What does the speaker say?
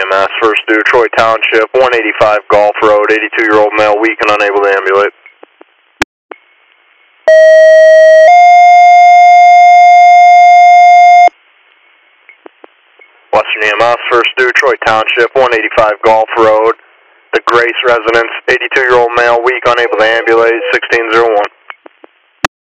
EMS, first due, Troy Township, 185 Golf Road, 82-year-old male, weak and unable to ambulate. Western EMS, first due, Troy Township, 185 Golf Road, the Grace residence, 82-year-old male, weak, unable to ambulate, 1601.